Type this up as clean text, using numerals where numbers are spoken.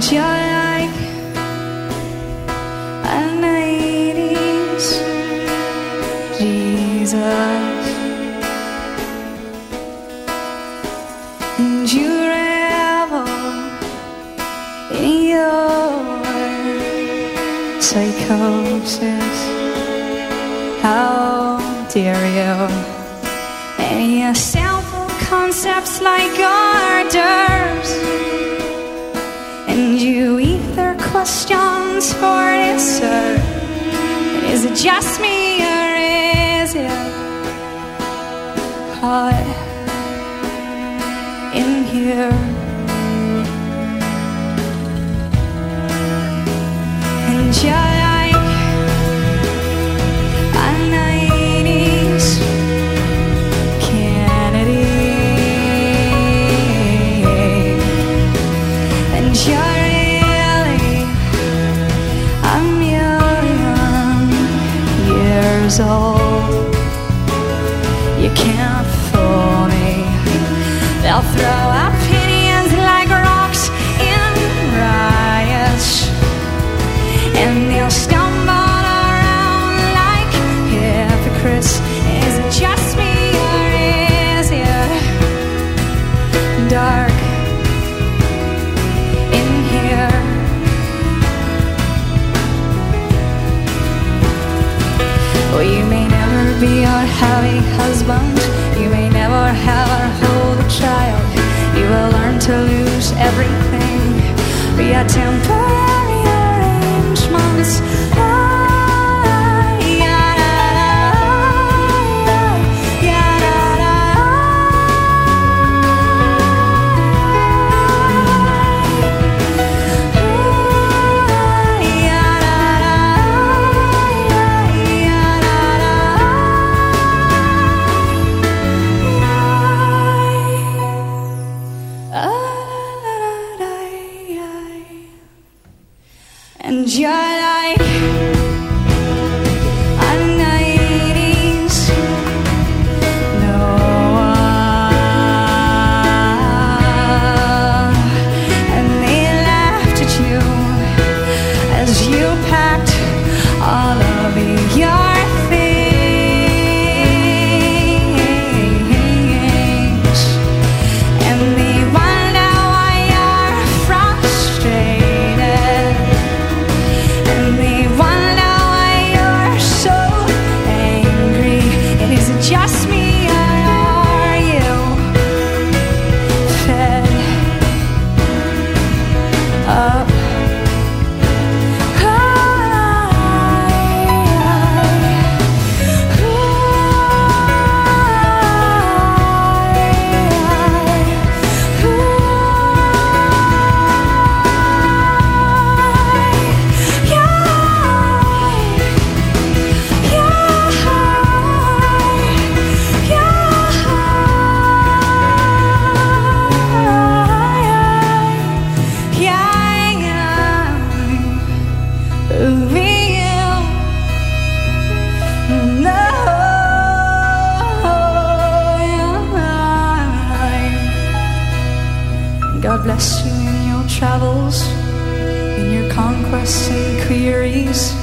you're like an 80s Jesus, and you revel in your psychosis. How dare you? And you sample concepts like hors d'oeuvres, and you eat their questions for dessert. And is it just me, or is it hot in here? And you're like a 90s Kennedy, and you're really a million years old. You can't fool me. They'll throw opinions like rocks in riots, and they'll stumble around like hypocrites. Is it just me, or is it dark in here? Well, you may never be our happy husband, you may never have or hold a child. You will learn to lose everything via temporary arrangements. And you're like a 90s Noah, and they laughed at you as you packed all of your things, and they wonder why you're frustrated. And they wonder why you're so angry. And is it just me, or are you fed up? God bless you in your travels, in your conquests and queries.